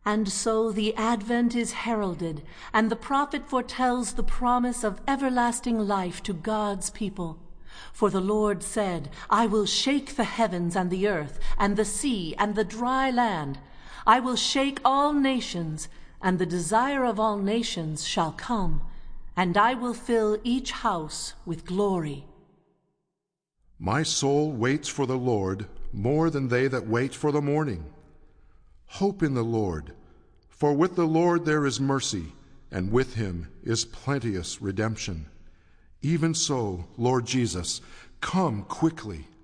And so the advent is heralded, and the prophet foretells the promise of everlasting life to God's people. For the Lord said, I will shake the heavens and the earth, and the sea and the dry land. I will shake all nations, and the desire of all nations shall come, and I will fill each house with glory. My soul waits for the Lord more than they that wait for the morning. Hope in the Lord, for with the Lord there is mercy, and with him is plenteous redemption. Even so, Lord Jesus, come quickly.